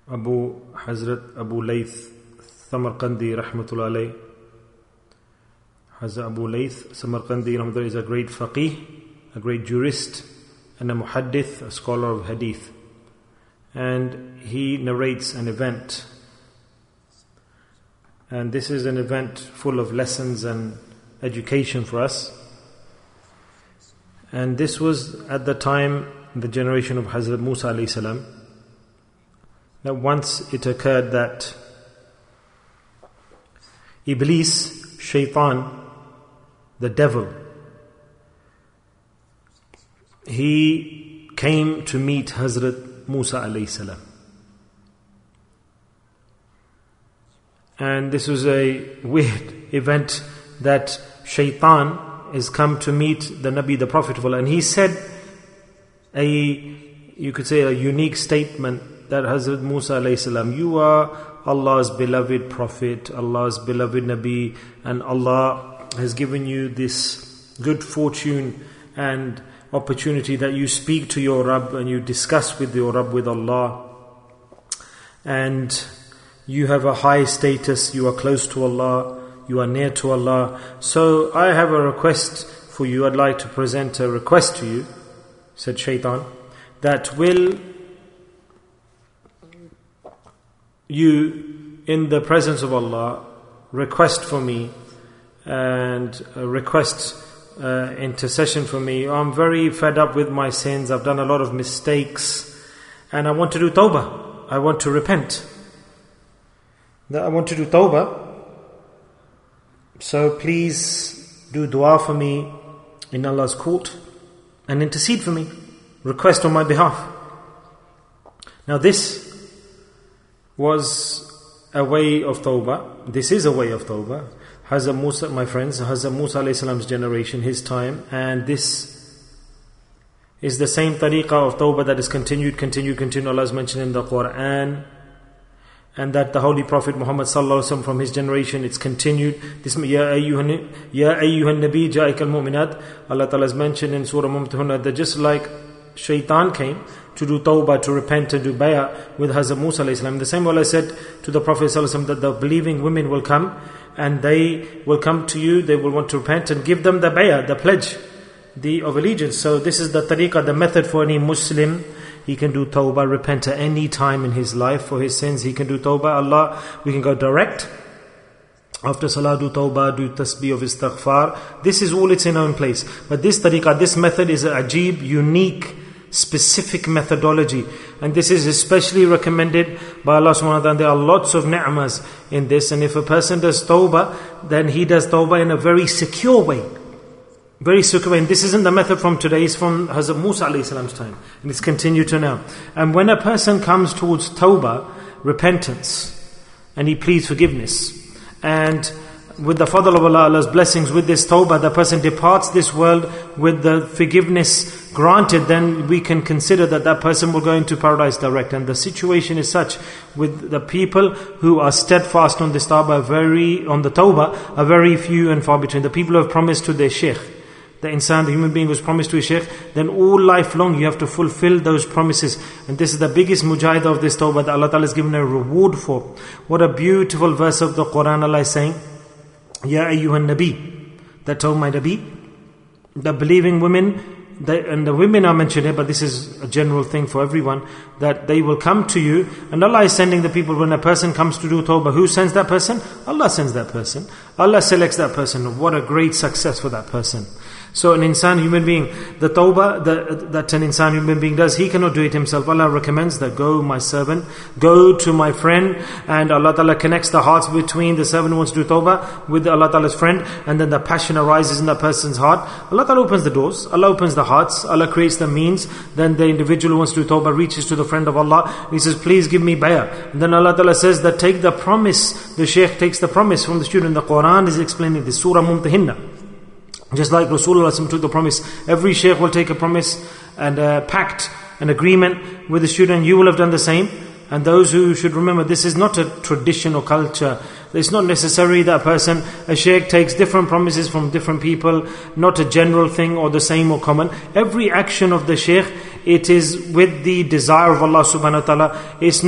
Hazrat Abu Layth Samarqandi Rahmatullah alayh. Hazrat Abu Layth Samarqandi Rahmatullah is a great faqih, a great jurist, and a muhaddith, a scholar of hadith. And he narrates an event. And this is an event full of lessons and education for us. And this was at the time, the generation of Hazrat Musa alayhi salam. Now once it occurred that Iblis, Shaitan, the devil, he came to meet Hazrat Musa alayhi salam. And this was a weird event that Shaitan has come to meet the Nabi, the Prophet of Allah. And he said you could say a unique statement, that Hazrat Musa alayhi salam, you are Allah's beloved Prophet, Allah's beloved Nabi, and Allah has given you this good fortune and opportunity that you speak to your Rabb and you discuss with your Rabb, with Allah, and you have a high status, you are close to Allah, you are near to Allah. So I have a request for you, I'd like to present a request to you, said Shaitan, that will you, in the presence of Allah, request for me and request intercession for me. I'm very fed up with my sins, I've done a lot of mistakes, and I want to do tawbah, I want to repent. I want to do tawbah, so please do dua for me in Allah's court and intercede for me, request on my behalf. Now this was a way of tawbah. This is a way of tawbah. Hazrat Musa, my friends, Hazrat Musa alayhi salam's generation, his time, and this is the same tariqah of tawbah that is continued. Allah has mentioned in the Quran, and that the Holy Prophet Muhammad sallallahu alaihi wasallam from his generation, it's continued. This Ya ayyuhan nabi ja'ikal mu'minat. Allah Ta'ala has mentioned in Surah Mumtahunah that just like Shaitan came to do tawbah, to repent, to do bay'ah with Hazrat Musa alayhi salam, the same Allah said to the Prophet sallallahu alaihi wasallam that the believing women will come and they will come to you, they will want to repent, and give them the bay'ah, the pledge of allegiance. So this is the tariqah, the method for any Muslim. He can do tawbah, repent at any time in his life for his sins. He can do tawbah. Allah, we can go direct. After salah, do tawbah, do tasbih of istighfar. This is all its in own place. But this tariqah, this method is a ajib, unique, specific methodology. And this is especially recommended by Allah subhanahu wa ta'ala. There are lots of ni'mas in this. And if a person does tawbah, then he does tawbah in a very secure way. Very secure way. And this isn't the method from today, it's from Hazrat Musa alayhi salam's time. And it's continued to now. And when a person comes towards tawbah, repentance, and he pleads forgiveness, and with the fadl of Allah, Allah's blessings, with this tawbah, the person departs this world with the forgiveness granted, then we can consider that that person will go into paradise direct. And the situation is such with the people who are steadfast on this tawbah, on the tawbah, are very few and far between. The people who have promised to their shaykh, the insan, the human being who's promised to his shaykh, then all life long you have to fulfill those promises. And this is the biggest mujahidah of this tawbah that Allah Ta'ala has given a reward for. What a beautiful verse of the Quran. Allah is saying, Ya ayyuhan nabi, that told my Nabi, the believing women, and the women are mentioned here, but this is a general thing for everyone, that they will come to you, and Allah is sending the people. When a person comes to do tawbah, who sends that person? Allah sends that person. Allah selects that person. What a great success for that person. So an insan, human being, the tawbah that an insan, human being does, he cannot do it himself. Allah recommends that, go my servant, go to my friend, and Allah Ta'ala connects the hearts between the servant who wants to do tawbah with Allah Ta'ala's friend, and then the passion arises in that person's heart. Allah Ta'ala opens the doors, Allah opens the hearts, Allah creates the means, then the individual who wants to do tawbah reaches to the friend of Allah, he says, please give me bay'ah. And then Allah Ta'ala says that take the promise, the shaykh takes the promise from the student. The Quran is explaining this, Surah Mumtahinna. Just like Rasulullah took the promise, every shaykh will take a promise and a pact, an agreement with the student. You will have done the same. And those who should remember, this is not a tradition or culture. It's not necessary that a shaykh takes different promises from different people, not a general thing or the same or common. Every action of the shaykh, it is with the desire of Allah subhanahu wa ta'ala. It's not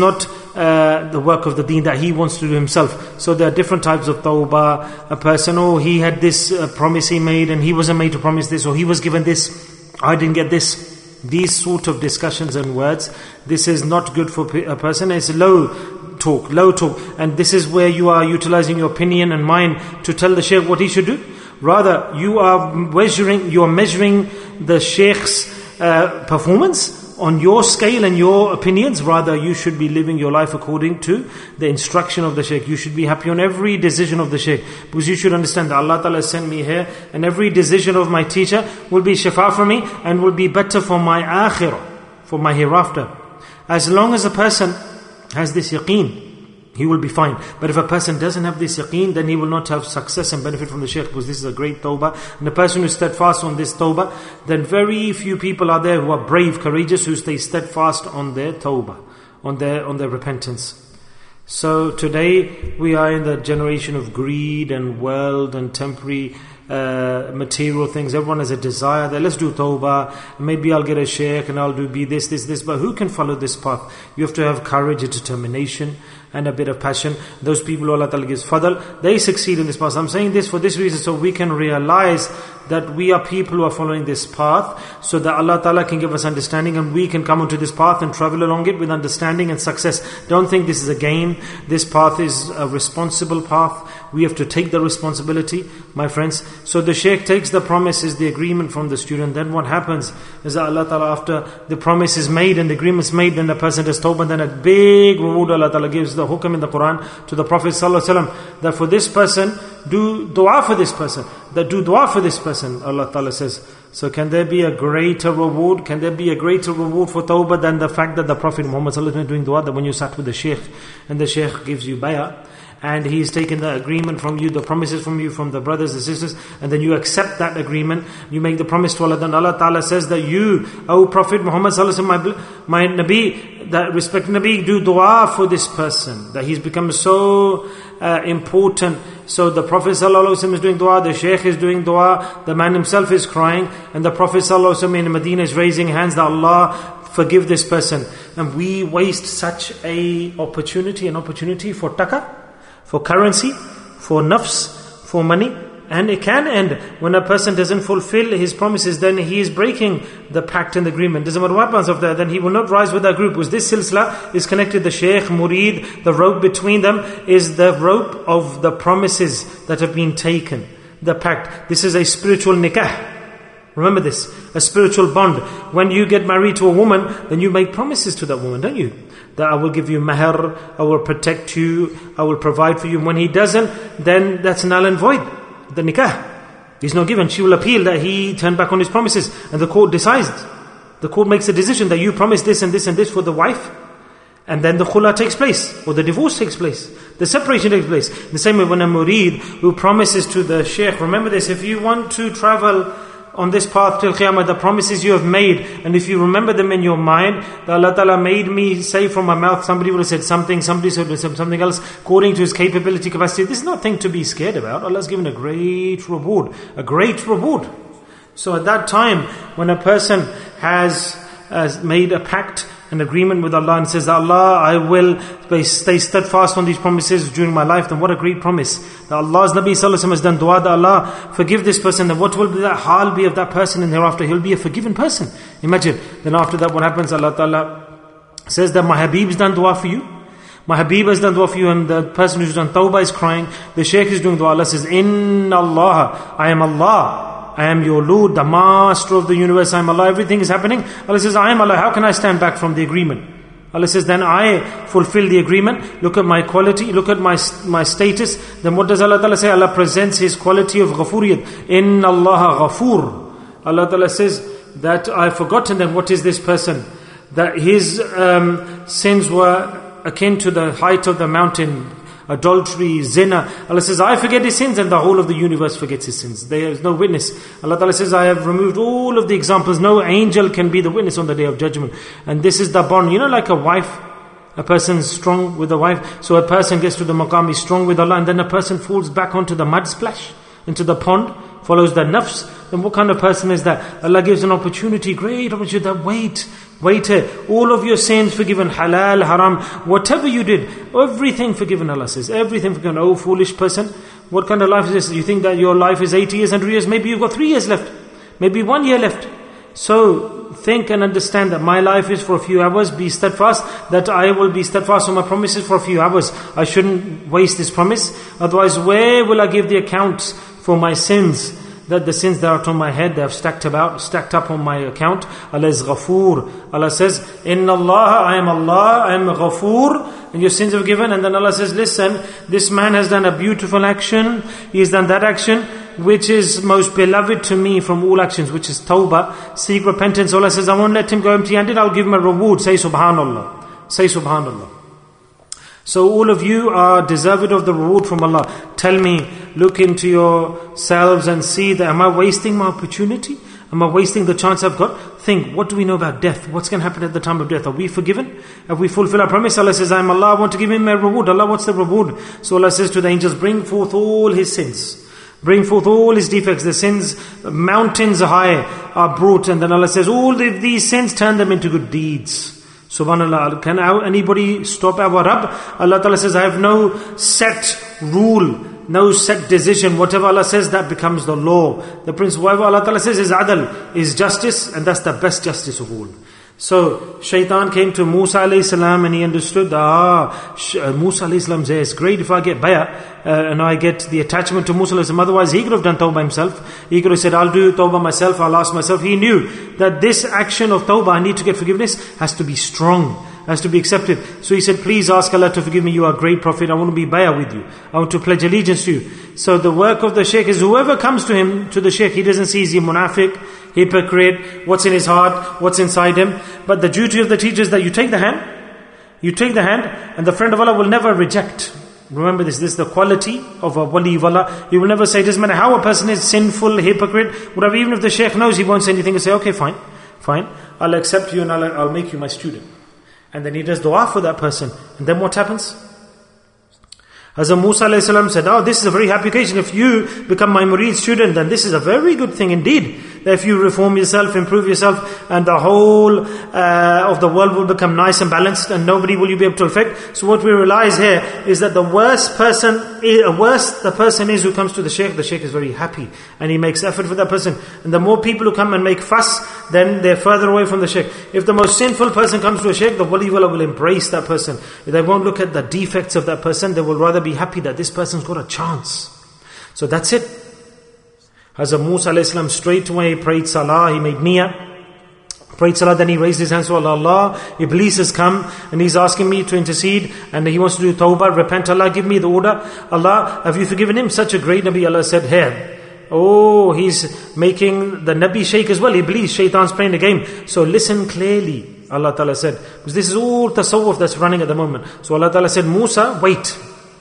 the work of the deen that he wants to do himself. So there are different types of tawbah. A person, he had this promise he made and he wasn't made to promise this, or he was given this, I didn't get this. These sort of discussions and words, this is not good for a person. It's low talk. And this is where you are utilizing your opinion and mind to tell the shaykh what he should do. Rather, you are measuring the shaykh's performance on your scale and your opinions. Rather, you should be living your life according to the instruction of the shaykh. You should be happy on every decision of the shaykh, because you should understand that Allah Ta'ala sent me here, and every decision of my teacher will be shifa for me and will be better for my akhirah, for my hereafter. As long as a person has this yaqeen, he will be fine. But if a person doesn't have this yaqeen, then he will not have success and benefit from the shaykh, because this is a great tawbah. And the person who is steadfast on this tawbah, then very few people are there who are brave, courageous, who stay steadfast on their tawbah, on their repentance. So today we are in the generation of greed and world and temporary material things. Everyone has a desire that let's do tawbah, maybe I'll get a shaykh and I'll be this. But who can follow this path? You have to have courage and determination and a bit of passion. Those people who Allah Ta'ala gives fadl, they succeed in this path. I'm saying this for this reason, so we can realize that we are people who are following this path, so that Allah Ta'ala can give us understanding and we can come onto this path and travel along it with understanding and success. Don't think this is a game. This path is a responsible path. We have to take the responsibility, my friends. So the shaykh takes the promises, the agreement from the student. Then what happens is that Allah Ta'ala, after the promise is made and the agreement is made, then the person does tawbah, then a big reward Allah Ta'ala gives the hukam in the Quran to the Prophet ﷺ, that for this person, do dua for this person. Allah Ta'ala says. So can there be a greater reward? Can there be a greater reward for tawbah than the fact that the Prophet Muhammad ﷺ is doing dua, that when you sat with the shaykh and the shaykh gives you bay'ah, and he's taken the agreement from you, the promises from you, from the brothers and sisters, and then you accept that agreement, you make the promise to Allah, then Allah Ta'ala says that you, O Prophet Muhammad Sallallahu my Nabi, that respected Nabi, do dua for this person, that he's become so important. So the Prophet Sallallahu is doing dua, the Shaykh is doing dua, the man himself is crying, and the Prophet Sallallahu in Medina is raising hands that Allah forgive this person. And we waste such an opportunity for taka, for currency, for nafs, for money. And it can end when a person doesn't fulfill his promises, then he is breaking the pact and the agreement. Doesn't matter what happens of that, then he will not rise with that group. Because this silsila is connected, the shaykh, murid, the rope between them is the rope of the promises that have been taken. The pact. This is a spiritual nikah. Remember this, a spiritual bond. When you get married to a woman, then you make promises to that woman, don't you? That I will give you mahr, I will protect you, I will provide for you. When he doesn't, then that's null and void. The nikah is not given. She will appeal that he turned back on his promises, and the court decides. The court makes a decision that you promised this and this and this for the wife, and then the khula takes place, or the divorce takes place, the separation takes place. The same way when a murid who promises to the shaykh, remember this, if you want to travel on this path till Qiyamah, the promises you have made, and if you remember them in your mind, that Allah Ta'ala made me say from my mouth, somebody would have said something, somebody said something else, according to his capability, capacity. This is nothing to be scared about. Allah has given a great reward. So at that time, when a person has made a pact, an agreement with Allah, and says, Allah, I will stay steadfast on these promises during my life, then what a great promise. That Allah's Nabi Sallallahu Alaihi Wasallam has done dua, that Allah forgive this person, then what will that hal be of that person, and thereafter he'll be a forgiven person. Imagine. Then after that what happens? Allah Ta'ala says that my Habib's done dua for you. My Habib has done dua for you, and the person who's done tawbah is crying. The Shaykh is doing dua. Allah says, Inna Allah, I am Allah. I am your Lord, the Master of the universe. I am Allah. Everything is happening. Allah says, I am Allah. How can I stand back from the agreement? Allah says, then I fulfill the agreement. Look at my quality. Look at my status. Then what does Allah Ta'ala say? Allah presents His quality of ghafuriyat. Inna Allah ghafur. Allah Ta'ala says that I've forgotten. Then what is this person? That his sins were akin to the height of the mountain. Adultery, zina. Allah says, I forget his sins, and the whole of the universe forgets his sins. There is no witness. Allah Ta'ala says, I have removed all of the examples. No angel can be the witness on the Day of Judgment. And this is the bond. You know, like a wife, a person is strong with a wife. So a person gets to the maqam, is strong with Allah, and then a person falls back onto the mud splash, into the pond. follows the nafs, then what kind of person is that? Allah gives an opportunity, great opportunity, that wait here. All of your sins forgiven, halal, haram, whatever you did, everything forgiven, Allah says. Everything forgiven. Oh, foolish person, what kind of life is this? You think that your life is 80 years, 100 years, maybe you've got 3 years left, maybe 1 year left. So think and understand that my life is for a few hours. Be steadfast that I will be steadfast on my promises for a few hours. I shouldn't waste this promise. Otherwise, where will I give the accounts for my sins? That the sins that are on my head, they have stacked up on my account. Allah is Ghafoor. Allah says, Inna Allah, I am Ghafoor, and your sins are forgiven. And then Allah says, listen, this man has done a beautiful action. He has done that action which is most beloved to me from all actions, which is tawbah, seek repentance. Allah says, I won't let him go empty-handed, I'll give him a reward. Say subhanallah. Say subhanallah. So all of you are deserved of the reward from Allah. Tell me, look into yourselves and see that, am I wasting my opportunity? Am I wasting the chance I've got? Think, what do we know about death? What's going to happen at the time of death? Are we forgiven? Have we fulfilled our promise? Allah says, I am Allah, I want to give him a reward. Allah, what's the reward? So Allah says to the angels, bring forth all his sins. Bring forth all his defects. The sins, mountains high, are brought. And then Allah says, all these sins, turn them into good deeds. Subhanallah. Can anybody stop our Rabb? Allah Ta'ala says, I have no set rule, no set decision. Whatever Allah says, that becomes the law. The principle, whatever Allah Ta'ala says is adl, is justice, and that's the best justice of all. So, Shaitan came to Musa alayhi salam and he understood, Musa alayhi salam says, it's great if I get bay'ah and I get the attachment to Musa alayhi salam. Otherwise, he could have done tawbah himself. He could have said, I'll do tawbah myself, I'll ask myself. He knew that this action of tawbah, I need to get forgiveness, has to be strong, has to be accepted. So he said, please ask Allah to forgive me, you are a great prophet, I want to be bay'ah with you. I want to pledge allegiance to you. So the work of the shaykh is whoever comes to him, to the shaykh, he doesn't see is he munafiq, hypocrite, what's in his heart, what's inside him. But the duty of the teacher is that you take the hand, and the friend of Allah will never reject. Remember this is the quality of a wali of Allah. He will never say, it doesn't matter how a person is sinful, hypocrite, whatever, even if the shaykh knows, he won't say anything and say, okay, fine, I'll accept you and I'll make you my student. And then he does dua for that person. And then what happens? Hazrat Musa alayhi salam said, this is a very happy occasion. If you become my murid student, then this is a very good thing indeed. That if you reform yourself, improve yourself, and the whole of the world will become nice and balanced, and nobody will you be able to affect. So what we realize here is that the worse the person is who comes to the shaykh is very happy, and he makes effort for that person. And the more people who come and make fuss, then they're further away from the shaykh. If the most sinful person comes to a shaykh, the wali will embrace that person. They won't look at the defects of that person, they will rather be happy that this person's got a chance. So that's it. Hazrat Musa alayhi salam straight away prayed salah, he made niyyah, prayed salah, then he raised his hands to Allah. Allah, Iblis has come and he's asking me to intercede and he wants to do tawbah, repent. Allah, give me the order. Allah, have you forgiven him? Such a great Nabi. Allah said, here. Oh, he's making the Nabi shake as well. Iblis, Shaitan's playing the game. So listen clearly, Allah Ta'ala said. Because this is all tasawwuf that's running at the moment. So Allah Ta'ala said, Musa, wait.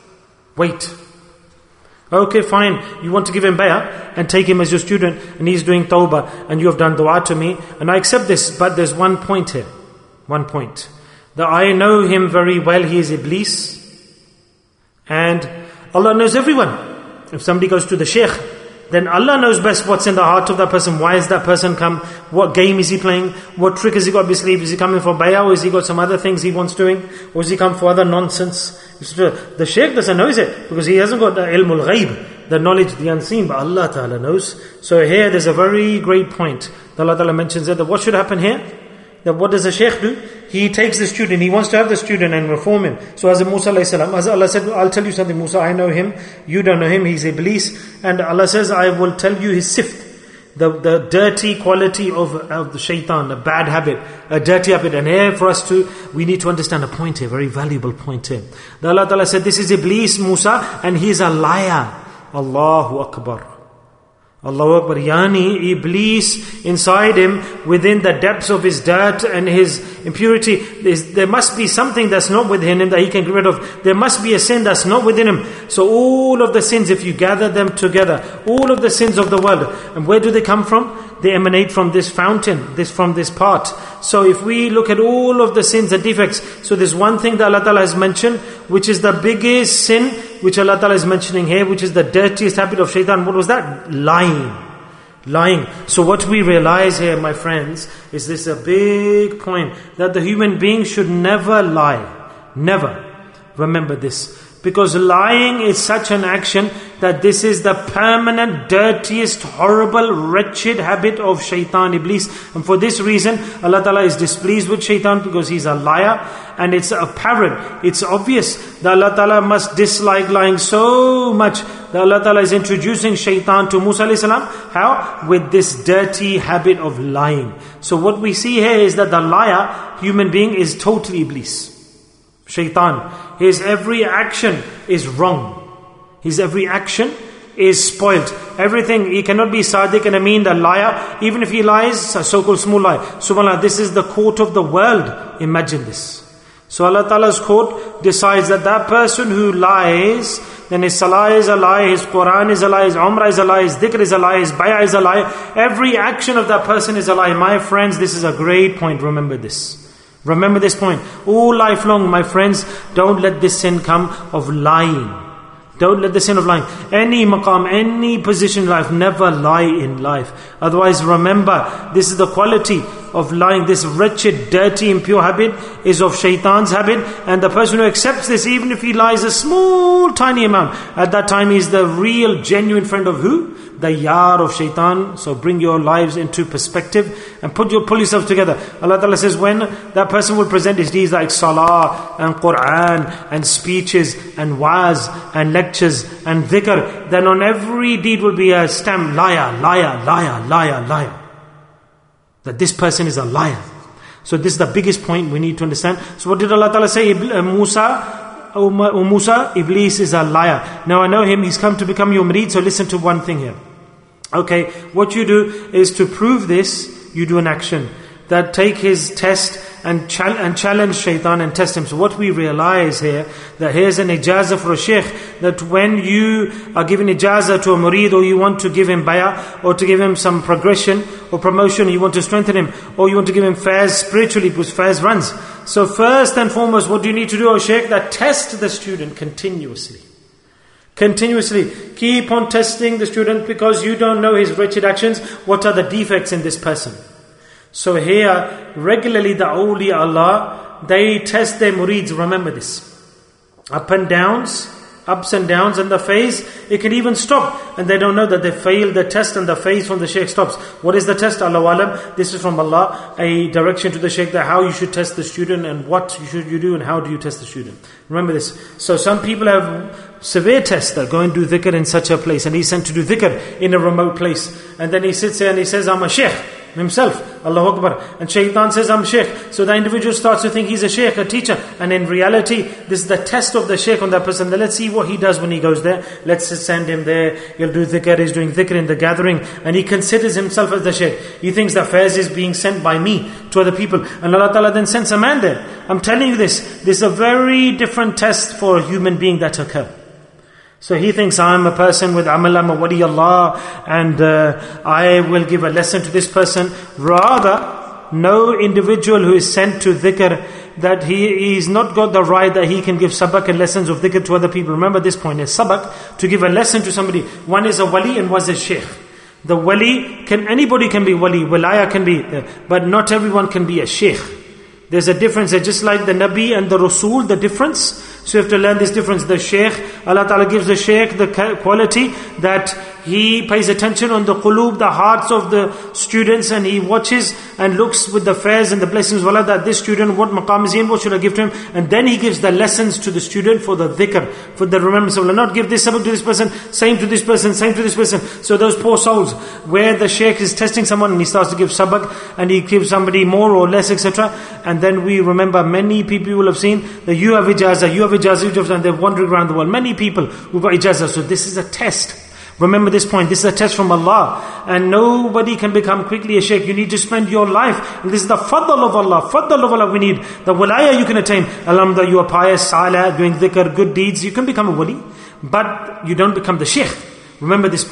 Okay, fine. You want to give him bay'ah and take him as your student and he's doing tawbah and you have done dua to me and I accept this, but there's one point here. One point. That I know him very well, he is Iblis and Allah knows everyone. If somebody goes to the shaykh, then Allah knows best what's in the heart of that person. Why has that person come? What game is he playing? What trick has he got up his sleeve? Is he coming for bay'ah or has he got some other things he wants doing? Or has he come for other nonsense? The shaykh doesn't know it because he hasn't got the ilmul ghaib, the knowledge, the unseen, but Allah Ta'ala knows. So here there's a very great point. Allah Ta'ala mentions that what should happen here? That what does the shaykh do? He takes the student, he wants to have the student and reform him. So as Musa alayhi salam, as Allah said, I'll tell you something Musa, I know him, you don't know him, he's Iblis. And Allah says, I will tell you his sift. The dirty quality of the shaitan, a bad habit, a dirty habit. And here for us we need to understand a point here, very valuable point here. The Allah Ta'ala said, this is Iblis, Musa, and he is a liar. Allahu Akbar. Allahu Akbar. Yani Iblis inside him, within the depths of his dirt and his impurity, there must be something that's not within him that he can get rid of. There must be a sin that's not within him. So all of the sins, if you gather them together, all of the sins of the world, and where do they come from? They emanate from this fountain, from this part. So if we look at all of the sins and defects, so there's one thing that Allah Ta'ala has mentioned, which is the biggest sin, which Allah Ta'ala is mentioning here, which is the dirtiest habit of shaitan, what was that? Lying. So what we realize here, my friends, is this a big point, that the human being should never lie. Never. Remember this. Because lying is such an action that this is the permanent, dirtiest, horrible, wretched habit of shaitan, Iblis. And for this reason, Allah Ta'ala is displeased with shaitan because he's a liar. And it's apparent, it's obvious that Allah Ta'ala must dislike lying so much that Allah Ta'ala is introducing shaitan to Musa alayhi salam. How? With this dirty habit of lying. So what we see here is that the liar, human being, is totally Iblis. Shaitan. His every action is wrong. His every action is spoilt. Everything, he cannot be Sadiq and Ameen, the liar. Even if he lies, a so-called small lie. SubhanAllah, this is the court of the world. Imagine this. So Allah Ta'ala's court decides that that person who lies, then his salah is a lie, his Quran is a lie, his Umrah is a lie, his dhikr is a lie, his bay'ah is a lie. Every action of that person is a lie. My friends, this is a great point. Remember this. Remember this point. All life long, my friends, don't let this sin come of lying. Don't let the sin of lying. Any maqam, any position in life, never lie in life. Otherwise, remember, this is the quality of lying. This wretched, dirty, impure habit is of shaitan's habit. And the person who accepts this, even if he lies a small, tiny amount, at that time he is the real, genuine friend of who? The yar of shaitan. So bring your lives into perspective and pull yourself together. Allah Ta'ala says, when that person will present his deeds like salah and Quran and speeches and waz and lectures and dhikr, then on every deed will be a stamp, liar, liar, liar, liar, liar. That this person is a liar. So this is the biggest point we need to understand. So what did Allah Ta'ala say? Musa, Iblis is a liar. Now I know him, he's come to become your murid, so listen to one thing here. Okay, what you do is to prove this, you do an action. That take his test and challenge shaitan and test him. So what we realize here, that here's an ijazah for a sheikh, that when you are giving ijazah to a murid, or you want to give him bay'ah, or to give him some progression or promotion, you want to strengthen him, or you want to give him fairs spiritually, because fairs runs. So first and foremost, what do you need to do, O sheikh? That test the student continuously. Continuously. Keep on testing the student, because you don't know his wretched actions. What are the defects in this person? So here, regularly the awliya Allah, they test their murids. Remember this. Ups and downs, and the phase, it can even stop. And they don't know that they failed the test, and the phase from the shaykh stops. What is the test? Allahu Alam. This is from Allah, a direction to the shaykh, that how you should test the student, and what should you do, and how do you test the student. Remember this. So some people have severe tests that go and do dhikr in such a place, and he's sent to do dhikr in a remote place. And then he sits there and he says, I'm a shaykh. Himself, Allahu Akbar. And shaitan says, I'm shaykh. So the individual starts to think he's a shaykh, a teacher. And in reality, this is the test of the shaykh on that person. Then let's see what he does when he goes there. Let's send him there. He'll do dhikr. He's doing dhikr in the gathering. And he considers himself as the shaykh. He thinks the fairs is being sent by me to other people. And Allah Ta'ala then sends a man there. I'm telling you this. This is a very different test for a human being that occurs. So he thinks, I'm a person with amal, I'm a wali Allah, and I will give a lesson to this person. Rather, no individual who is sent to dhikr, that he's not got the right that he can give sabak and lessons of dhikr to other people. Remember this point, is sabak, to give a lesson to somebody. One is a wali and one is a shaykh. The wali, anybody can be wali, wilaya can be, but not everyone can be a shaykh. There's a difference. Just like the Nabi and the Rasul, the difference. So you have to learn this difference. The Shaykh, Allah Ta'ala gives the Shaykh the quality that he pays attention on the qulub, the hearts of the students, and he watches and looks with the fairs and the blessings of Allah, that this student, what maqam is he in, what should I give to him? And then he gives the lessons to the student for the dhikr, for the remembrance of Allah. Not give this sabak to this person, same to this person, same to this person. So those poor souls, where the Shaykh is testing someone and he starts to give sabak, and he gives somebody more or less, etc. And then we remember, many people you will have seen that you have ijazah, and they're wandering around the world. Many people who got ijazah. So this is a test. Remember this point. This is a test from Allah. And nobody can become quickly a shaykh. You need to spend your life. And this is the fadl of Allah. Fadl of Allah we need. The walaya you can attain. Alhamdulillah, you are pious, salah, doing dhikr, good deeds. You can become a wali. But you don't become the shaykh. Remember this point.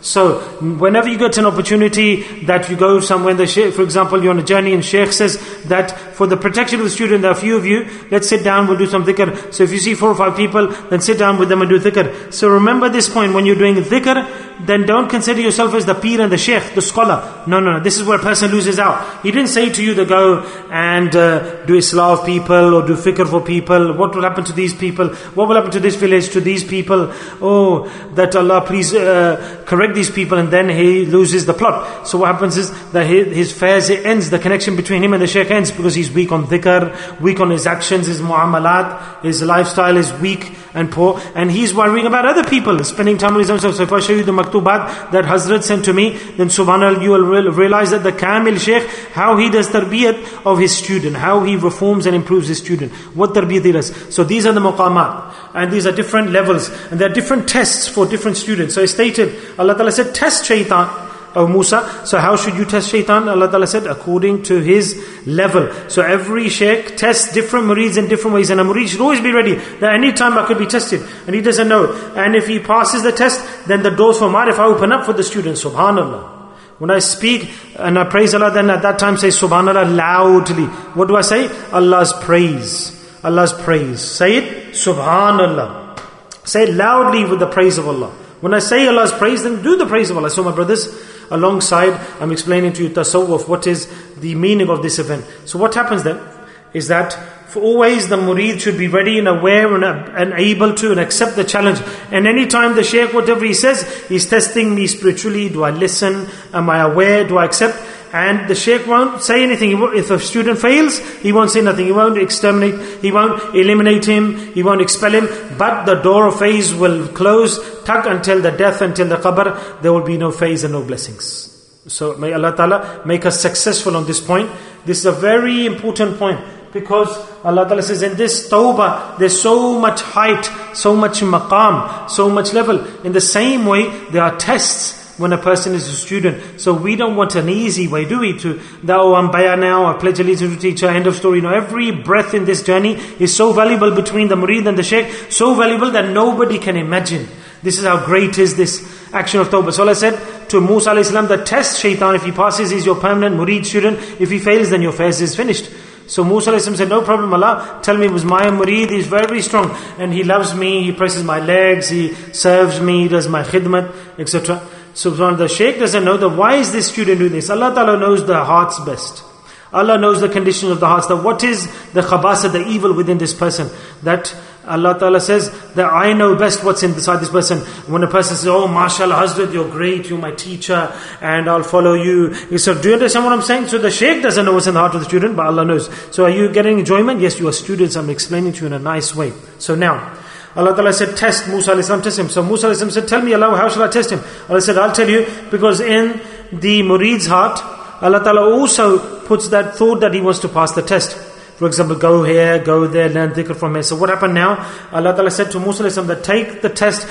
So whenever you get an opportunity that you go somewhere, the Shaykh, for example, you're on a journey and Shaykh says that for the protection of the student, there are a few of you, let's sit down, we'll do some dhikr. So if you see 4 or 5 people, then sit down with them and do dhikr. So remember this point, when you're doing dhikr, then don't consider yourself as the peer and the Shaykh, the scholar. No. This is where a person loses out. He didn't say to you to go and do islah of people or do fikr for people. What will happen to these people? What will happen to this village, to these people? Oh, that Allah please correct these people, and then he loses the plot. So what happens is that his affairs, it ends, the connection between him and the Shaykh ends, because he's weak on dhikr, weak on his actions, his muamalat, his lifestyle is weak and poor, and he's worrying about other people, spending time with himself. So if I show you the maktubat that Hazrat sent to me, then subhanAllah, you will realize that the Kamil Shaykh, how he does tarbiyat of his student, how he reforms and improves his student, what tarbiyat he does. So these are the maqamat, and these are different levels, and there are different tests for different students. So I stated, Allah Ta'ala said, test shaitan, O Musa. So how should you test shaitan? Allah Ta'ala said, according to his level. So every shaykh tests different murids in different ways, and a murid should always be ready that any time I could be tested, and he doesn't know. And if he passes the test, then the doors for marifah open up for the student. Subhanallah. When I speak and I praise Allah, then at that time say Subhanallah loudly. What do I say? Allah's praise. Allah's praise. Say it, Subhanallah. Say it loudly with the praise of Allah. When I say Allah's praise, then do the praise of Allah. So my brothers, alongside, I'm explaining to you tasawwuf, what is the meaning of this event. So what happens then is that for always the murid should be ready and aware and able to and accept the challenge. And anytime the Shaykh, whatever he says, he's testing me spiritually. Do I listen? Am I aware? Do I accept? And the Shaykh won't say anything. If a student fails, he won't say nothing. He won't exterminate. He won't eliminate him. He won't expel him. But the door of faith will close, tuck until the death, until the qabr. There will be no faith and no blessings. So may Allah Ta'ala make us successful on this point. This is a very important point, because Allah Ta'ala says in this tawbah, there's so much height, so much maqam, so much level. In the same way, there are tests when a person is a student. So we don't want an easy way, do we? I'm bayah now, I pledge allegiance to teacher, end of story. No, every breath in this journey is so valuable between the murid and the shaykh, so valuable that nobody can imagine. This is how great is this action of tawbah. So Allah said to Musa alayhi salam, the test shaitan, if he passes, he's your permanent murid student. If he fails, then your faiz is finished. So Musa alayhi salam said, no problem Allah, tell me, was my murid, he's very, very strong, and he loves me, he presses my legs, he serves me, he does my khidmat, etc. So the shaykh doesn't know that why is this student doing this. Allah Ta'ala knows the hearts best. Allah knows the condition of the hearts, that what is the khabasa, the evil within this person. That Allah Ta'ala says that I know best what's inside this person. When a person says, oh mashallah Hazrat, you're great, you're my teacher and I'll follow you. So do you understand what I'm saying? So the shaykh doesn't know what's in the heart of the student, but Allah knows. So are you getting enjoyment? Yes, you are students. I'm explaining to you in a nice way. So now, Allah Ta'ala said, test Musa alayhi salam, test him. So Musa alayhi salam said, tell me Allah, how shall I test him? Allah said, I'll tell you, because in the murid's heart, Allah Ta'ala also puts that thought that he wants to pass the test. For example, go here, go there, learn dhikr from here. So what happened now? Allah Ta'ala said to Musa alayhi salam that take the test,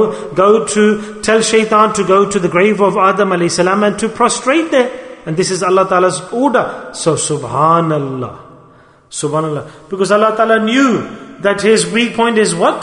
go to, tell shaitan to go to the grave of Adam alayhi salam and to prostrate there. And this is Allah Ta'ala's order. So subhanallah. Subhanallah. Because Allah Ta'ala knew that his weak point is what?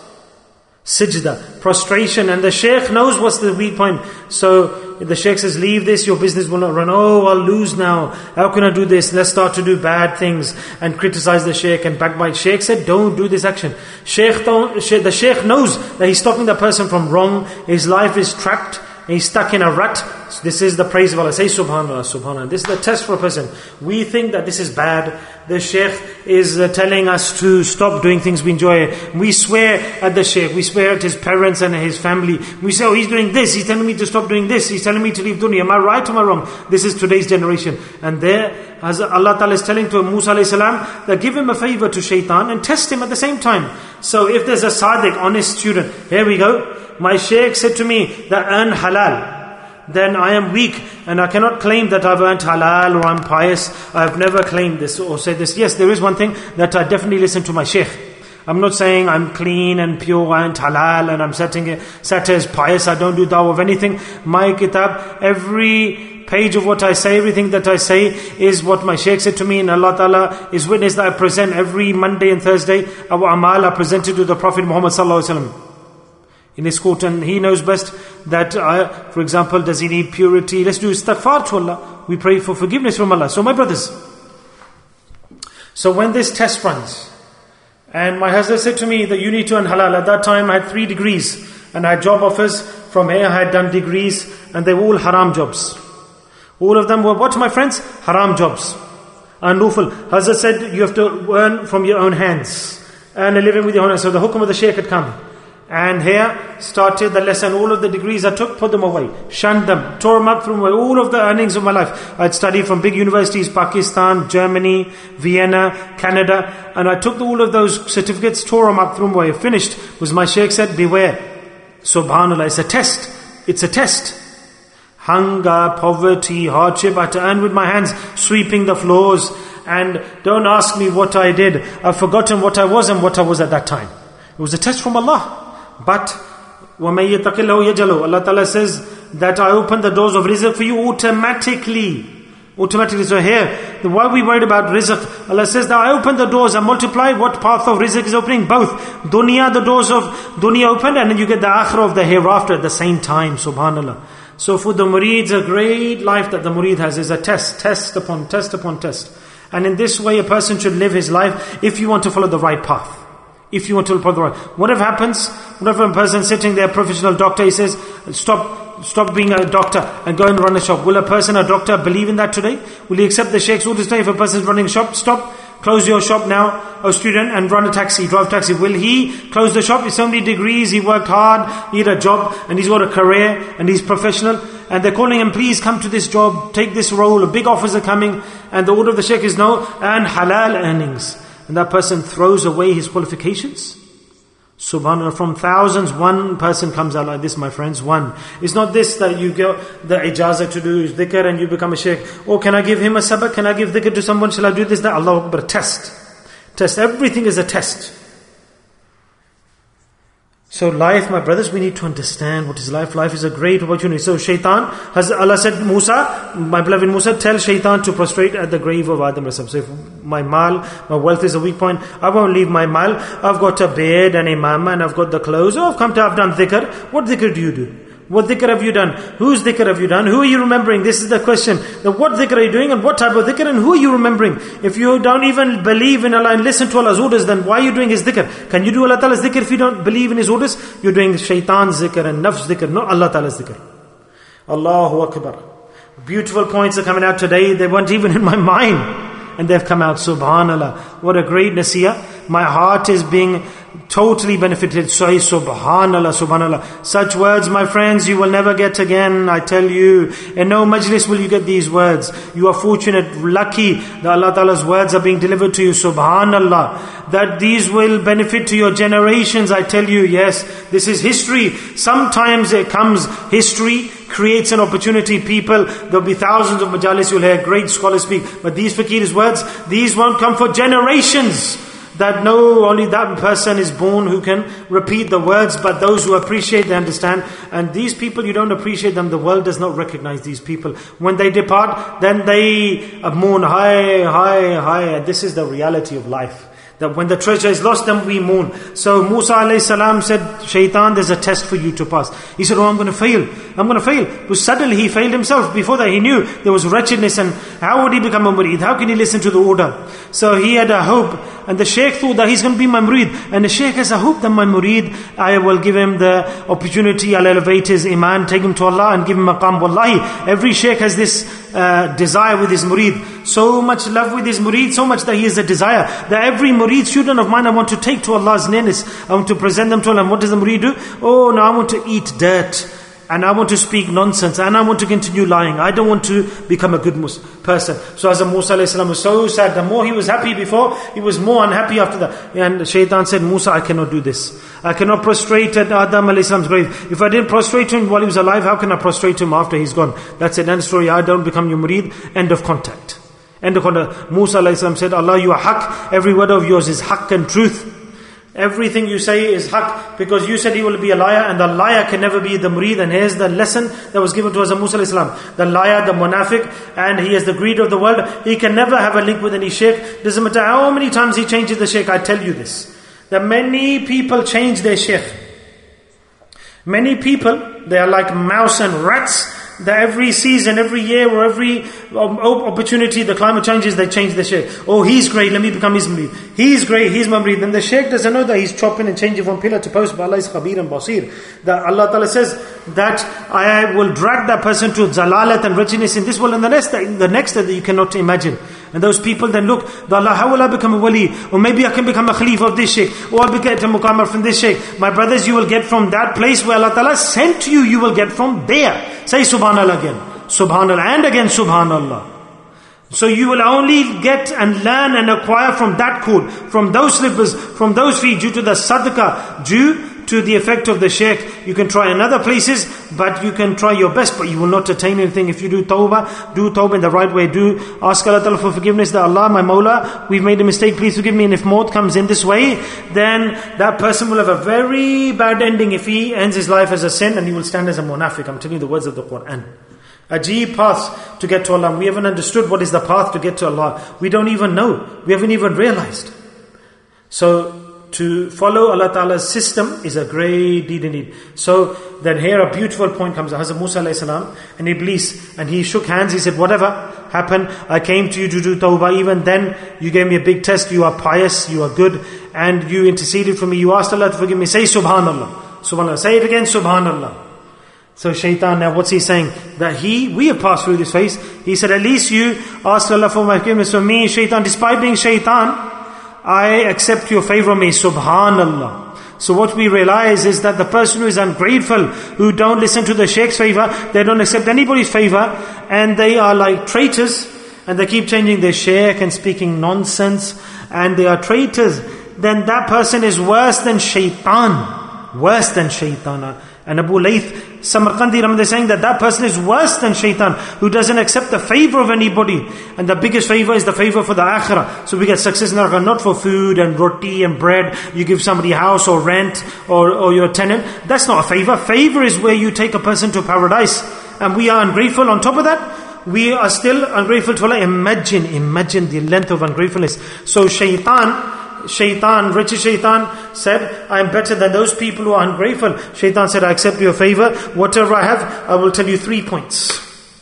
Sijda, prostration. And the shaykh knows what's the weak point. So the shaykh says, leave this, your business will not run. Oh, I'll lose now. How can I do this? Let's start to do bad things and criticize the shaykh and backbite. Shaykh said, don't do this action. The shaykh knows that he's stopping the person from wrong. His life is trapped. He's stuck in a rut. So this is the praise of Allah. Say subhanallah, subhanallah. This is the test for a person. We think that this is bad. The shaykh is telling us to stop doing things we enjoy. We swear at the shaykh. We swear at his parents and his family. We say, oh, he's doing this. He's telling me to stop doing this. He's telling me to leave dunya. Am I right or am I wrong? This is today's generation. And there, as Allah Ta'ala is telling to Musa alayhi salam, that give him a favor to shaitan and test him at the same time. So if there's a sadiq, honest student, here we go. My shaykh said to me that earn halal. Then I am weak and I cannot claim that I've earned halal or I'm pious. I've never claimed this or said this. Yes, there is one thing that I definitely listen to my shaykh. I'm not saying I'm clean and pure and halal and I'm sat as pious. I don't do dawah of anything. My kitab, every page of what I say, everything that I say is what my shaykh said to me, and Allah Ta'ala is witness that I present every Monday and Thursday. Our amal are presented to the Prophet Muhammad Sallallahu Alaihi Wasallam. in his court, and he knows best that, for example, does he need purity? Let's do istighfar to Allah. We pray for forgiveness from Allah. So my brothers, so when this test runs, and my husband said to me that you need to earn halal. At that time I had 3 degrees, and I had job offers from here. I had done degrees, and they were all haram jobs. All of them were what, my friends? Haram jobs. Unlawful. Hazrat said you have to earn from your own hands and living with your own hands. So the hukum of the Shaykh had come. And here started the lesson. All of the degrees I took, put them away, shunned them, tore them up from away. All of the earnings of my life. I'd studied from big universities, Pakistan, Germany, Vienna, Canada. And I took all of those certificates, tore them up, threw them away. Finished. Was my Shaykh said, beware. Subhanallah, it's a test. It's a test. Hunger, poverty, hardship, I had to earn with my hands, sweeping the floors. And don't ask me what I did. I've forgotten what I was and what I was at that time. It was a test from Allah. But وَمَن يَتَّقِ اللَّهُ يَجْعَلْ Allah Ta'ala says that I open the doors of rizq for you automatically. So here, why are we worried about rizq? Allah says that I open the doors and multiply. What path of rizq is opening? Both. Dunya, the doors of dunya open, and then you get the akhirah of the hereafter at the same time. Subhanallah. So for the murid, a great life that the murid has is a test upon test upon test. And in this way a person should live his life if you want to follow the right path. If you want to follow the right. Whatever happens, whenever a person sitting there, professional doctor, he says, stop being a doctor and go and run a shop. Will a person, a doctor, believe in that today? Will he accept the Sheikh's orders today? If a person is running a shop, stop, close your shop now, oh student, and run a taxi, drive taxi. Will he close the shop? He's so many degrees, he worked hard, he had a job, and he's got a career, and he's professional. And they're calling him, please come to this job, take this role, big offers are coming, and the order of the Sheikh is no, and halal earnings. And that person throws away his qualifications. Subhanallah, from thousands, one person comes out like this, my friends, one. It's not this that you get the ijazah to do dhikr and you become a Shaykh. Oh, can I give him a sabak? Can I give dhikr to someone? Shall I do this, that? Allahu Akbar, test. Everything is a test. So life, my brothers, we need to understand what is life. Life is a great opportunity. So shaitan, Allah said, Musa, my beloved Musa, tell shaitan to prostrate at the grave of Adam a.s. So if my wealth is a weak point, I won't leave my mal. I've got a bed and imam and I've got the clothes. Oh, I've done dhikr. What dhikr do you do? What dhikr have you done? Whose dhikr have you done? Who are you remembering? This is the question. What dhikr are you doing and what type of dhikr and who are you remembering? If you don't even believe in Allah and listen to Allah's orders, then why are you doing His dhikr? Can you do Allah Ta'ala's dhikr if you don't believe in His orders? You're doing shaitan's dhikr and nafs dhikr, not Allah Ta'ala's dhikr. Allahu Akbar. Beautiful points are coming out today. They weren't even in my mind. And they've come out. Subhanallah. What a great nasiyah. My heart is being totally benefited. So subhanallah, subhanallah. Such words, my friends, you will never get again. I tell you. In no majlis will you get these words. You are fortunate, lucky that Allah Ta'ala's words are being delivered to you. Subhanallah. That these will benefit to your generations. I tell you, yes. This is history. Sometimes it comes, history creates an opportunity. People, there'll be thousands of majalis, you'll hear great scholars speak. But these fakirs' words, these won't come for generations. That no, only that person is born who can repeat the words, but those who appreciate, they understand. And these people, you don't appreciate them, the world does not recognize these people. When they depart, then they mourn, hi. And this is the reality of life. That when the treasure is lost, then we mourn. So Musa alayhi salam said, Shaitan, there's a test for you to pass. He said, I'm going to fail. But suddenly he failed himself. Before that he knew there was wretchedness, and how would he become a murid? How can he listen to the order? So he had a hope, and the Shaykh thought that he's going to be my murid. And the Shaykh has a hope that my murid, I will give him the opportunity, I'll elevate his iman, take him to Allah and give him maqam. Wallahi, every Shaykh has this desire with his murid. So much love with his murid, so much that he has a desire that every murid student of mine I want to take to Allah's nearness. I want to present them to Allah. And what does the murid do? Oh, no, I want to eat dirt. And I want to speak nonsense. And I want to continue lying. I don't want to become a good person. So as Musa alayhi salam was so sad. The more he was happy before, he was more unhappy after that. And Shaitan said, Musa, I cannot do this. I cannot prostrate at Adam alayhi salam's grave. If I didn't prostrate him while he was alive, how can I prostrate him after he's gone? That's it. End of story. I don't become your murid. End of contact. End of contact. Musa alayhi salam said, Allah, you are haqq. Every word of yours is haqq and truth. Everything you say is haqq, because you said he will be a liar, and the liar can never be the murid. And here's the lesson that was given to us of Musa alayhi salam. The liar, the munafiq, and he has the greed of the world. He can never have a link with any sheikh. Doesn't matter how many times he changes the sheikh. I tell you this, that many people change their sheikh. Many people, they are like mouse and rats, that every season, every year, or every opportunity, the climate changes, they change the shaykh. Oh, he's great, let me become his murid. He's great, he's my murid. Then the shaykh doesn't know that he's chopping and changing from pillar to post, but Allah is Khabir and Basir. That Allah Ta'ala says that I will drag that person to zalalat and wretchedness in this world and the next that you cannot imagine. And those people then look, Allah, how will I become a wali? Or maybe I can become a khalifa of this shaykh. Or I'll get a muqamar from this shaykh. My brothers, you will get from that place where Allah Ta'ala sent you, you will get from there. Say Subhanallah again. Subhanallah. And again Subhanallah. So you will only get and learn and acquire from that court, from those slippers, from those feet, due to the sadaqah, due to the effect of the shaykh. You can try in other places, but you can try your best, but you will not attain anything. If you do tawbah in the right way. Do ask Allah Ta'ala for forgiveness, that Allah, my Mawla, we've made a mistake, please forgive me. And if maut comes in this way, then that person will have a very bad ending if he ends his life as a sin, and he will stand as a munafiq. I'm telling you the words of the Quran. Ajib path to get to Allah. We haven't understood what is the path to get to Allah. We don't even know. We haven't even realized. So to follow Allah Ta'ala's system is a great deed indeed. So then here a beautiful point comes. Hazrat Musa alayhi salam and Iblis, and he shook hands. He said, whatever happened, I came to you to do tawbah. Even then you gave me a big test. You are pious, you are good, and you interceded for me. You asked Allah to forgive me. Say Subhanallah. Subhanallah. Say it again, Subhanallah. So shaitan, now what's he saying? That we have passed through this phase. He said, at least you asked Allah for my forgiveness. For me, shaitan, despite being shaitan, I accept your favor on me. Subhanallah. So what we realize is that the person who is ungrateful, who don't listen to the shaykh's favor, they don't accept anybody's favor, and they are like traitors, and they keep changing their shaykh and speaking nonsense, and they are traitors, then that person is worse than shaitan. Worse than shaitan. And Abu Layth Samarkandi Rahmah is saying that person is worse than shaitan, who doesn't accept the favor of anybody. And the biggest favor is the favor for the akhirah. So we get success in akhirah, not for food and roti and bread. You give somebody a house or rent or your tenant. That's not a favor. Favor is where you take a person to paradise. And we are ungrateful. On top of that, we are still ungrateful to Allah. Imagine the length of ungratefulness. So wretched shaitan said, I am better than those people who are ungrateful. Shaitan said, I accept your favor. Whatever I have, I will tell you 3 points.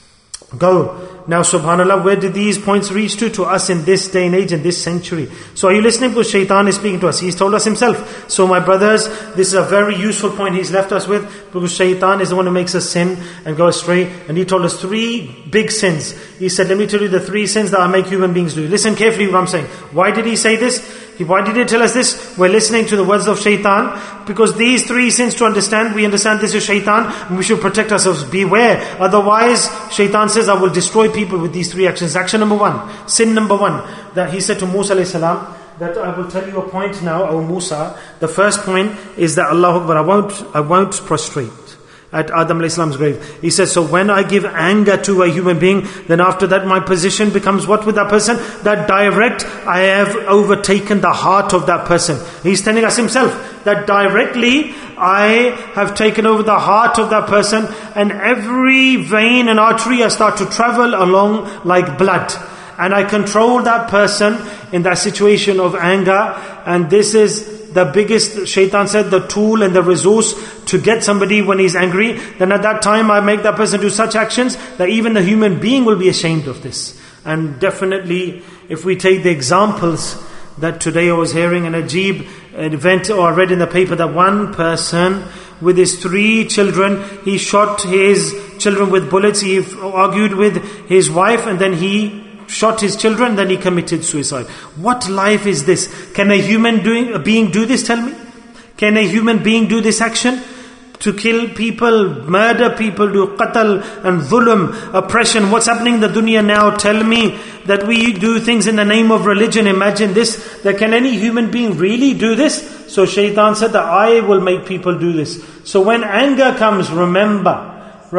Go. Now subhanAllah, where did these points reach to us in this day and age, in this century? So are you listening? Because shaitan is speaking to us. He's told us himself. So my brothers, this is a very useful point he's left us with, because shaitan is the one who makes us sin and go astray. And he told us 3 big sins. He said, let me tell you the 3 sins that I make human beings do. Listen carefully what I'm saying. Why did he say this? Why did he tell us this? We're listening to the words of shaitan, because these 3 sins to understand, we understand this is shaitan, and we should protect ourselves. Beware. Otherwise, shaitan says, I will destroy people with these 3 actions. Action number 1, sin number 1, that he said to Musa alayhi salam, that I will tell you a point now, O Musa. The first point is that Allahu Akbar, I won't prostrate at Adam alayhi salam's grave. He says, so when I give anger to a human being, then after that my position becomes what with that person? That direct, I have overtaken the heart of that person. He's telling us himself that directly I have taken over the heart of that person, and every vein and artery I start to travel along like blood. And I control that person in that situation of anger. And this is the biggest, shaitan said, the tool and the resource to get somebody when he's angry. Then at that time I make that person do such actions that even a human being will be ashamed of this. And definitely, if we take the examples that today I was hearing an ajib event, or I read in the paper that one person with his 3 children, he shot his children with bullets. He argued with his wife, and then he shot his children, then he committed suicide. What life is this? Can a human being do this? Tell me. Can a human being do this action? To kill people, murder people, do qatl and dhulm, oppression. What's happening in the dunya now? Tell me that we do things in the name of religion. Imagine this. That can any human being really do this? So shaitan said that I will make people do this. So when anger comes, remember,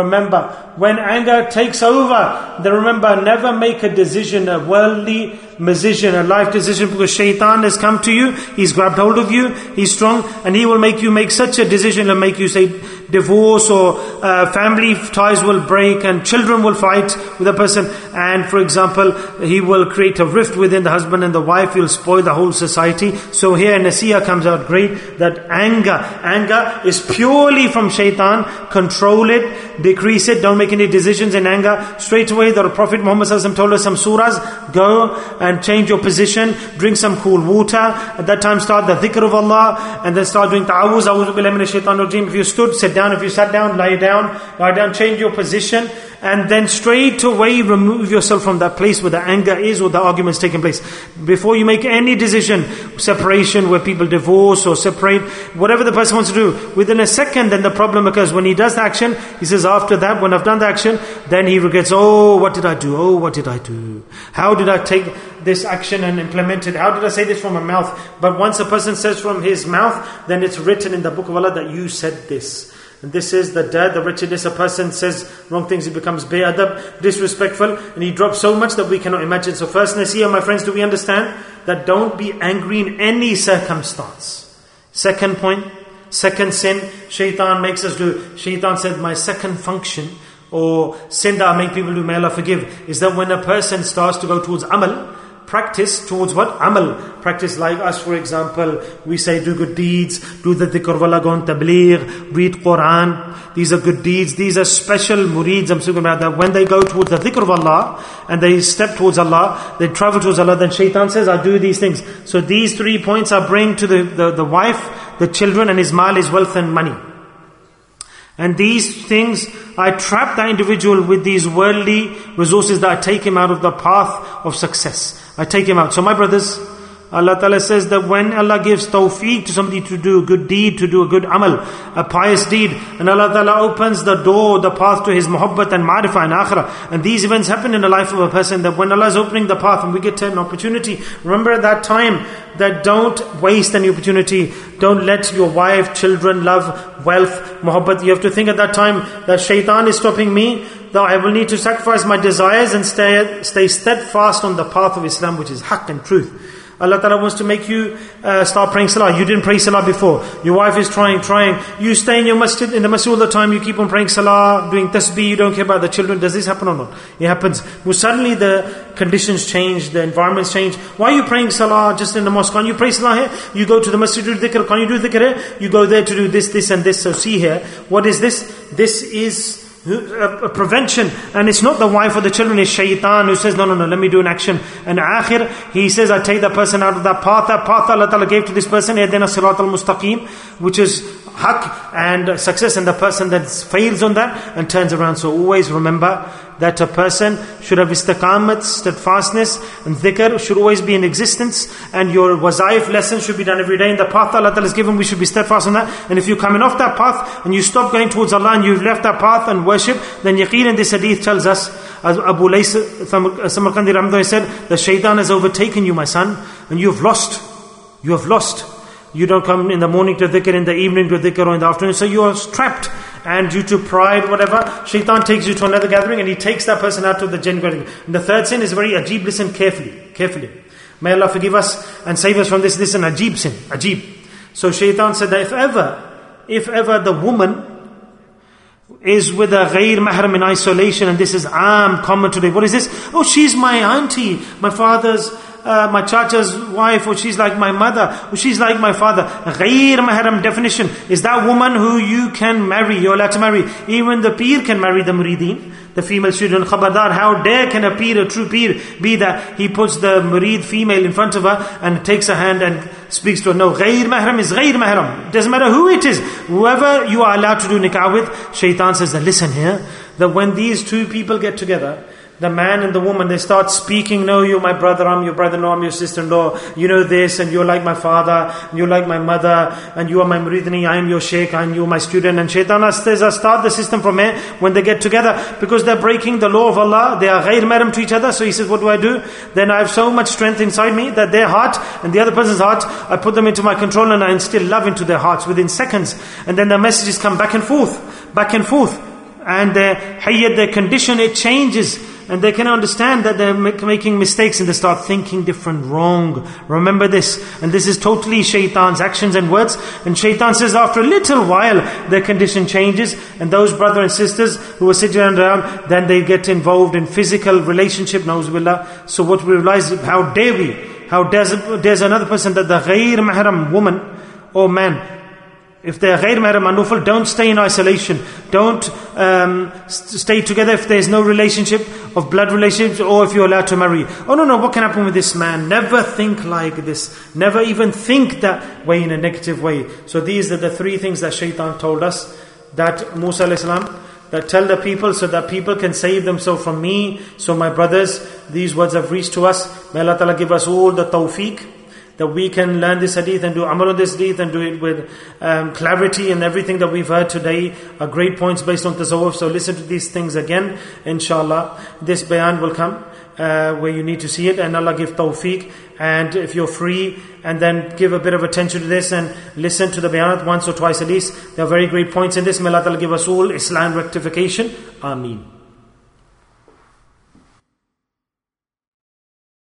when anger takes over, then remember, never make a decision, a worldly decision, a life decision, because shaitan has come to you, he's grabbed hold of you, he's strong, and he will make you make such a decision and make you say, divorce, or family ties will break, and children will fight with a person. And for example, he will create a rift within the husband and the wife. He'll spoil the whole society. So here Nasiha comes out great, that anger is purely from shaitan. Control it, decrease it, don't make any decisions in anger. Straight away the Prophet Muhammad ﷺ told us some surahs, go and change your position, drink some cool water. At that time start the dhikr of Allah, and then start doing ta'awuz, a'udhu billahi minash shaitanir rajeem. If you stood, sit down. If you sat down, lie down, change your position. And then straight away remove yourself from that place where the anger is or the argument's taking place. Before you make any decision, separation where people divorce or separate, whatever the person wants to do, within a second then the problem occurs. When he does the action, he says, after that, when I've done the action, then he regrets, oh, what did I do? Oh, what did I do? How did I take this action and implement it? How did I say this from my mouth? But once a person says from his mouth, then it's written in the book of Allah that you said this. And this is the death, the wretchedness. A person says wrong things, he becomes be'adab, disrespectful, and he drops so much that we cannot imagine. So first, Nasiha, my friends, do we understand that don't be angry in any circumstance? Second point, second sin, shaitan makes us do. Shaitan said, my second function, or sin that I make people do, may Allah forgive, is that when a person starts to go towards amal, practice towards what? Amal. Practice like us, for example, we say do good deeds, do the dhikr of Allah, go on tabligh, read Quran. These are good deeds. These are special murids. I'm speaking about that. When they go towards the dhikr of Allah and they step towards Allah, they travel towards Allah, then shaitan says, I do these things. So these 3 points are bring to the wife, the children, and his mal, his wealth and money. And these things, I trap the individual with these worldly resources that I take him out of the path of success. I take him out. So my brothers, Allah Ta'ala says that when Allah gives tawfiq to somebody to do a good deed, to do a good amal, a pious deed, and Allah Ta'ala opens the door, the path to His muhabbat and ma'rifah and akhirah. And these events happen in the life of a person, that when Allah is opening the path and we get an opportunity, remember at that time that don't waste any opportunity. Don't let your wife, children, love, wealth, muhabbat. You have to think at that time that shaitan is stopping me, that I will need to sacrifice my desires and stay steadfast on the path of Islam, which is haqq and truth. Allah Ta'ala wants to make you start praying salah. You didn't pray salah before. Your wife is trying. You stay in the masjid all the time. You keep on praying salah, doing tasbih. You don't care about the children. Does this happen or not? It happens. Well, suddenly the conditions change, the environments change. Why are you praying salah just in the mosque? Can't you pray salah here? You go to the masjid to do dhikr. Can't you do dhikr here? You go there to do this and this. So see here, what is this? This is a prevention, and it's not the wife or the children, it's shaitan who says no, let me do an action. And akhir, he says, I take that person out of that path Allah Ta'ala gave to this person, Ihdina Siratal Mustaqim, which is haqq and success, and the person that fails on that and turns around. So always remember that a person should have istiqamat, steadfastness, and dhikr should always be in existence, and your wazaif lessons should be done every day in the path Allah Ta'ala has given. We should be steadfast on that. And if you're coming off that path and you stop going towards Allah and you've left that path and worship, then yaqeen, this hadith tells us, as Abu Lays Samarkandi Ramdai said, the shaitan has overtaken you, my son, and you have lost. You don't come in the morning to dhikr, in the evening to dhikr, or in the afternoon, so you are trapped. And due to pride, whatever, shaitan takes you to another gathering and he takes that person out of the genuine gathering. And the third sin is very ajib. Listen carefully. May Allah forgive us and save us from this. This is an ajib sin. Ajib. So shaitan said that if ever the woman is with a ghair mahram in isolation, and this is common today. What is this? Oh, she's my auntie, my father's, my chacha's wife, or she's like my mother, or she's like my father. Ghair mahram definition is that woman who you can marry, you're allowed to marry. Even the peer can marry the murideen, the female student. Khabardar, how dare can a peer, a true peer, be that he puts the murid female in front of her and takes her hand and speaks to her. No, ghair mahram is ghair mahram. It doesn't matter who it is. Whoever you are allowed to do nikah with, shaitan says that, listen here, that when these two people get together, the man and the woman, they start speaking, no, you're my brother, I'm your brother-in-law, I'm your sister-in-law, you know this, and you're like my father, and you're like my mother, and you are my muridini, I am your sheikh, and you're my student. And shaitan says, start the system from here when they get together, because they're breaking the law of Allah, they are ghair mahram to each other. So he says, what do I do? Then I have so much strength inside me that their heart and the other person's heart, I put them into my control and I instill love into their hearts within seconds. And then the messages come back and forth. And their condition, it changes. and they can understand that they're making mistakes, and they start thinking different, wrong. Remember this. And this is totally shaitan's actions and words. And shaitan says after a little while, their condition changes. And those brothers and sisters who were sitting around, then they get involved in physical relationship, na'uzubillah. So what we realize, how dare we? How there's another person that the ghair mahram woman or man, if they are ghair mahram manufal, don't stay in isolation. Don't stay together if there's no relationship of blood relationship, or if you're allowed to marry. Oh no, what can happen with this man? Never think like this. Never even think that way, in a negative way. So these are the three things that shaitan told us, that Musa alayhi salam, that tell the people so that people can save themselves from me. So my brothers, these words have reached to us. May Allah Ta'ala give us all the tawfiq, that we can learn this hadith and do amal on this hadith and do it with clarity, and everything that we've heard today are great points based on tasawwuf. So listen to these things again, inshallah. This bayan will come where you need to see it, and Allah give tawfiq. And if you're free, and then give a bit of attention to this and listen to the bayanat once or twice at least. There are very great points in this. May Allah Ta'ala give us all Islam rectification. Ameen.